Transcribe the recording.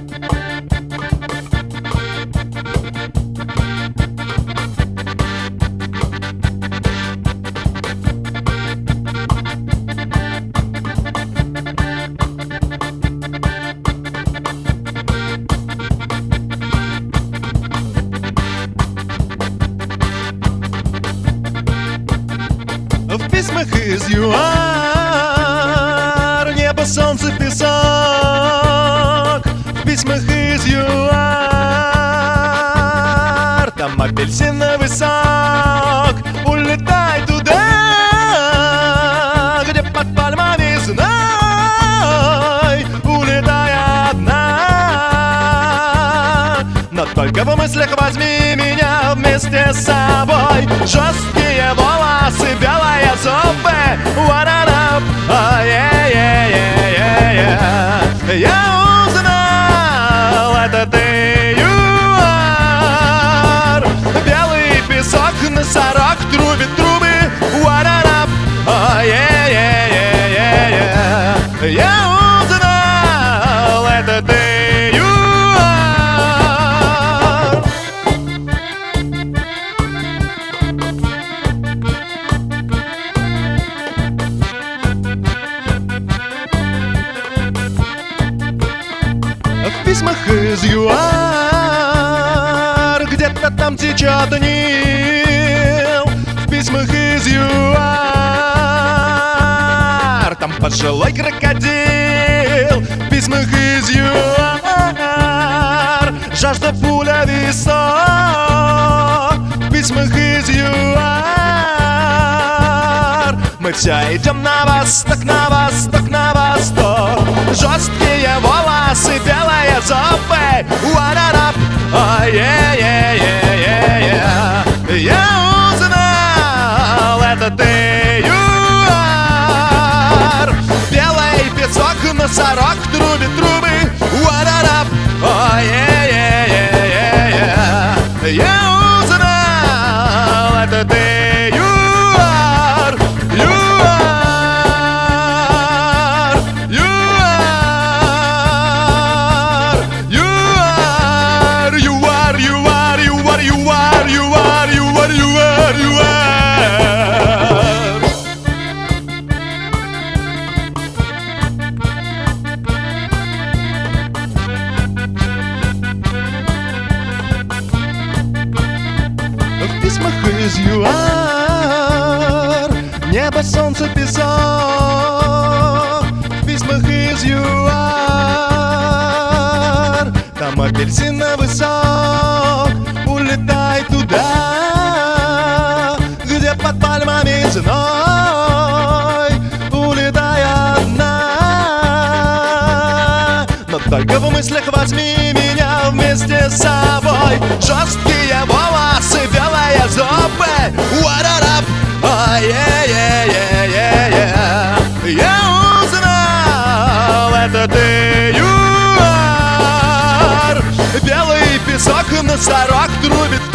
В письмах из ЮАР небо, солнце, песок. В письмах из ЮАР там апельсиновый сок. Улетай туда, где под пальмами зной. Улетай одна, но только в мыслях возьми меня вместе с собой. Жесткие волосы, белые зубы, what-up, я узнал, это ты, ЮАР. Белый песок, носорог, трубит трубы, what-up, я узнал, это ты, ЮАР. В письмах из ЮАР где-то там течет Нил. В письмах из ЮАР там пожилой крокодил. В письмах из ЮАР жажда, пуля, висок. В письмах из ЮАР мы все идем на восток, на восток, на восток. Жесткие волосы, белые зубы, what-up, я узнал, это ты, ЮАР. Белый песок, носорог, трубит трубы, what-up, я узнал, это ты, ЮАР. В письмах из ЮАР небо, солнце, песок. В письмах из ЮАР там апельсиновый сок. Улетай туда, где под пальмами зной. Улетай одна, но только в мыслях возьми меня вместе с собой. Жесткие волосы, белые зубы, what-up, я узнал, это ты, ЮАР. Белый песок, носорог, трубит